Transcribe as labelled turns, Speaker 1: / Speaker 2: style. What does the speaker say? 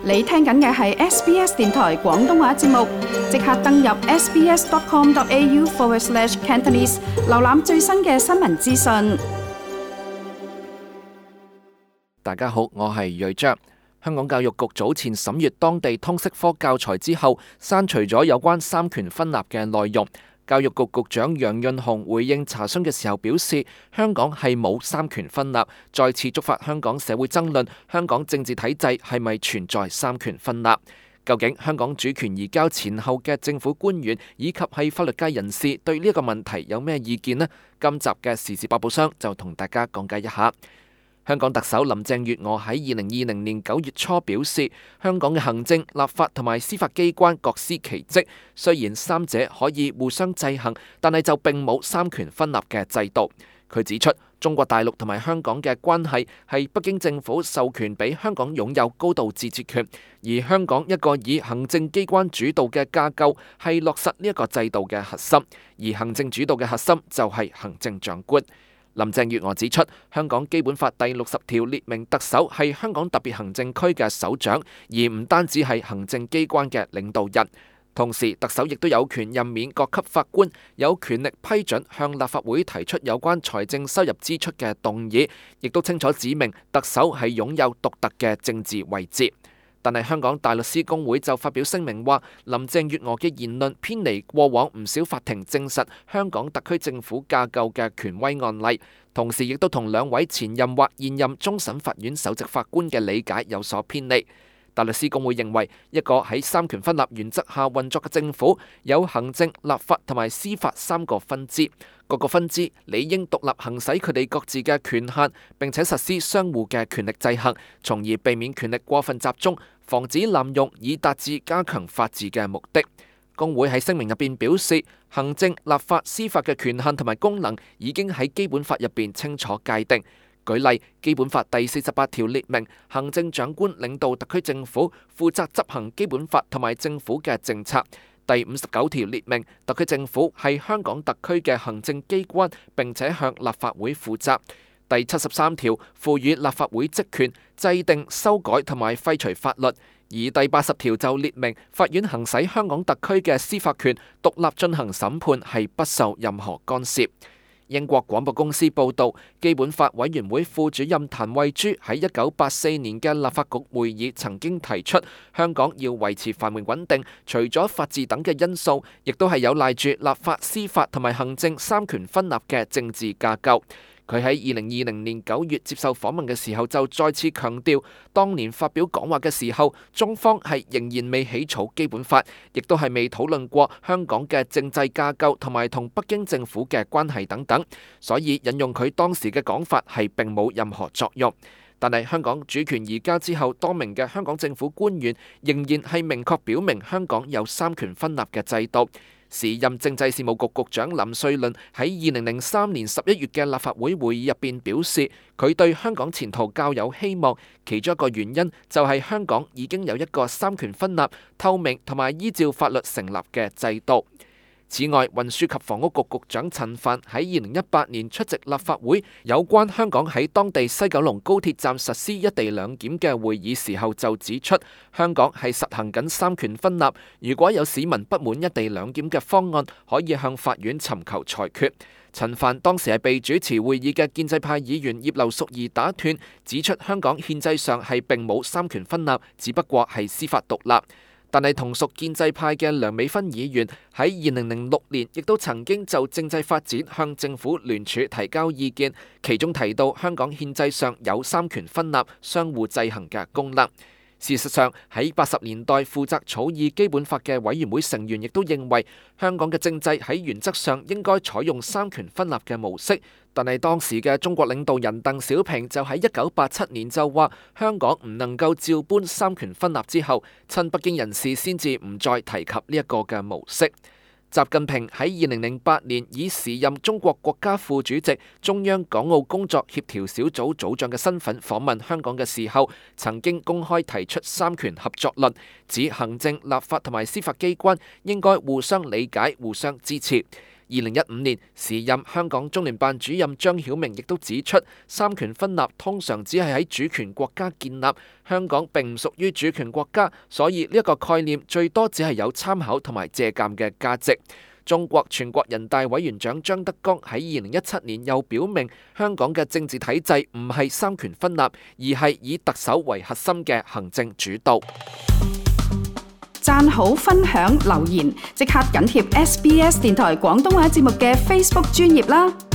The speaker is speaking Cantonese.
Speaker 1: 你聽緊嘅係 SBS 電台廣東話節目，即刻登入 sbs.com.au/cantonese 瀏覽最新嘅新聞資訊。
Speaker 2: 大家好，我係睿章。香港教育局早前審閱當地通識科教材之後，刪除咗有關三權分立嘅內容。教育局局長楊潤雄回應查詢嘅時候表示，香港係冇三權分立，再次觸發香港社會爭論，香港政治體制係咪存在三權分立？究竟香港主權移交前後嘅政府官員以及係法律界人士對呢一個問題有咩意見呢？今集嘅時事百寶箱就同大家講解一下。香港特首林鄭月娥喺2020年9月初表示，香港嘅行政、立法同埋司法機關各司其職，雖然三者可以互相制衡，但係就並冇三權分立嘅制度。佢指出，中國大陸同埋香港嘅關係係北京政府授權俾香港擁有高度自治權，而香港一個以行政機關主導嘅架構係落實呢一個制度嘅核心，而行政主導嘅核心就係行政長官。林鄭月娥指出，香港基本法第60條列明特首係香港特別行政區嘅首長，而唔單止係行政機關嘅領導人。同時，特首亦都有權任免各級法官，有權力批准向立法會提出有關財政收入支出嘅動議，亦都清楚指明特首係擁有獨特嘅政治位置。但係香港大律師公會就發表聲明話，林鄭月娥嘅言論偏離過往唔少法庭證實香港特區政府架構嘅權威案例，同時亦都同兩位前任或現任終審法院首席法官嘅理解有所偏離。大律師公會認為，一個喺三權分立原則下運作嘅政府，有行政、立法同埋司法三個分支，各個分支理應獨立行使佢哋各自嘅權限，並且實施相互嘅權力制衡，從而避免權力過分集中，防止濫用，以達至加強法治嘅目的。公會喺聲明入邊表示，行政、立法、司法嘅權限同埋功能已經喺基本法入邊清楚界定。舉例，基本法第48條列明，行政長官領導特區政府，負責執行基本法同埋政府嘅政策。第59條列明，特區政府係香港特區嘅行政機關，並且向立法會負責。第73條賦予立法會職權，制定、修改同埋廢除法律。而第80條就列明，法院行使香港特區嘅司法權，獨立進行審判，係不受任何干涉。英國廣播公司報導，基本法委員會副主任譚慧珠喺1984年嘅立法局會議曾經提出，香港要維持繁榮穩定，除咗法治等嘅因素，亦都係有賴住立法、司法同埋行政三權分立嘅政治架構。佢喺2020年9月接受訪問嘅時候就再次強調，當年發表講話嘅時候，中方係仍然未起草基本法，亦都係未討論過香港嘅政制架構同埋同北京政府嘅關係等等，所以引用佢當時嘅講法係並冇任何作用。但係香港主權移交之後，多名嘅香港政府官員仍然係明確表明香港有三權分立嘅制度。時任政制事務局局長林瑞麟喺2003年11月嘅立法會會議入邊表示，佢對香港前途較有希望，其中一個原因就係香港已經有一個三權分立、透明同埋依照法律成立嘅制度。此外，運輸及房屋局局長陳帆喺2018年出席立法會有關香港喺當地西九龍高鐵站實施一地兩檢嘅會議時候就指出，香港係實行緊三權分立，如果有市民不滿一地兩檢嘅方案，可以向法院尋求裁決。陳帆當時係被主持會議嘅建制派議員葉劉淑儀打斷，指出香港憲制上係並冇三權分立，只不過係司法獨立。但係同屬建制派嘅梁美芬議員喺2006年亦都曾經就政制發展向政府聯署提交意見，其中提到香港憲制上有三權分立、相互制衡嘅功能。事實上，喺80年代負責草擬基本法嘅委員會成員亦都認為，香港嘅政制喺原則上應該採用三權分立嘅模式。但係當時嘅中國領導人鄧小平就喺1987年就話，香港唔能夠照搬三權分立之後，親北京人士先至唔再提及呢一個嘅模式。習近平喺2008年以時任中國國家副主席、中央港澳工作協調小組組長嘅身份訪問香港嘅時候，曾經公開提出三權合作論，指行政、立法同埋司法機關應該互相理解、互相支持。 2015年，時任香港中聯辦主任張曉明亦都指出，三權分立通常只係喺主權國家建立，香港並唔屬於主權國家，所以呢一個概念最多只係有參考同埋借鑑嘅價值。中國全國人大委員長張德江喺2017年又表明，香港嘅政治體制唔係三權分立，而係以特首為核心嘅行政主導。
Speaker 1: 讚好、分享、留言，即刻緊貼SBS 電台廣東話節目嘅 Facebook 專頁啦！